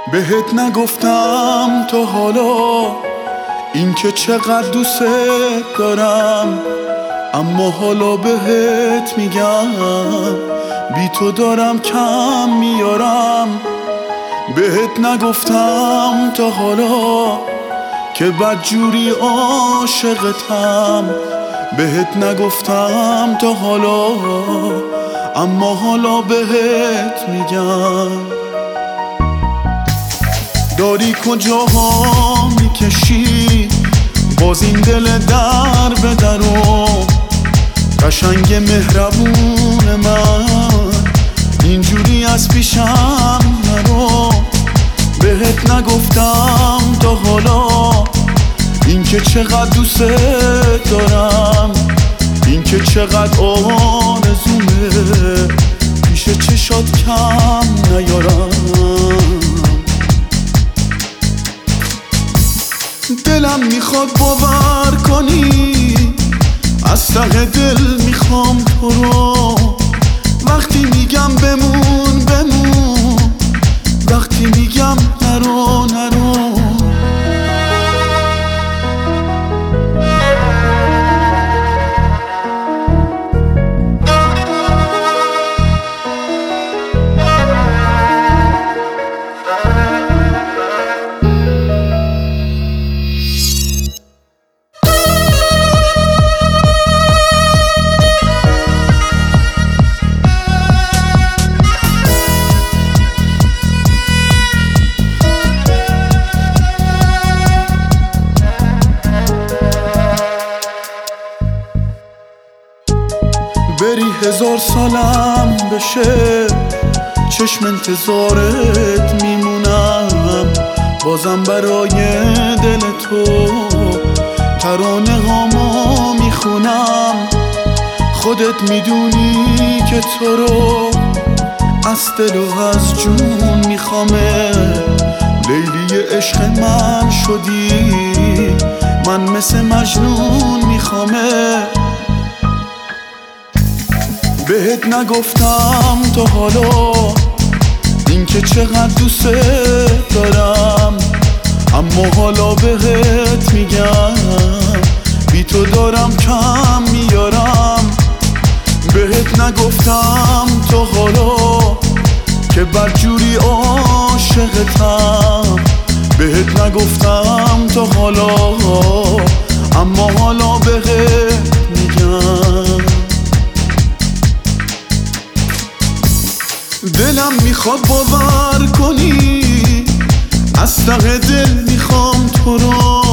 بهت نگفتم تا حالا این که چقدر دوست دارم، اما حالا بهت میگم بی تو دارم کم میارم. بهت نگفتم تا حالا که بدجوری عاشقتم، بهت نگفتم تا حالا اما حالا بهت میگم. داری کجاها میکشی باز این دل در به درو، قشنگ مهربون من اینجوری از پیشم نرو. بهت نگفتم تا حالا این که چقدر دوست دارم، این که چقدر آرزومه پیش چشات کم نیارم. دلم میخواد باور کنی، از ته دل میخوام تو رو. وقتی میگم بمون بمون، وقتی میگم نرو نرو. بری 1000 سالم بشه چشم انتظارت میمونم، بازم برای دل تو ترانه هامو میخونم. خودت میدونی که تو رو از دل و از جون میخوامه. لیلی عشق من شدی، من مثل مجنون میخوامه. بهت نگفتم تا حالا این که چقدر دوست دارم، اما حالا بهت میگم بی تو دارم کم میارم. بهت نگفتم تا حالا که بدجوری عاشقتم، بهت نگفتم تا حالا اما حالا بهت میگم. دلم میخواد باور کنی، از ته دل میخوام تو رو.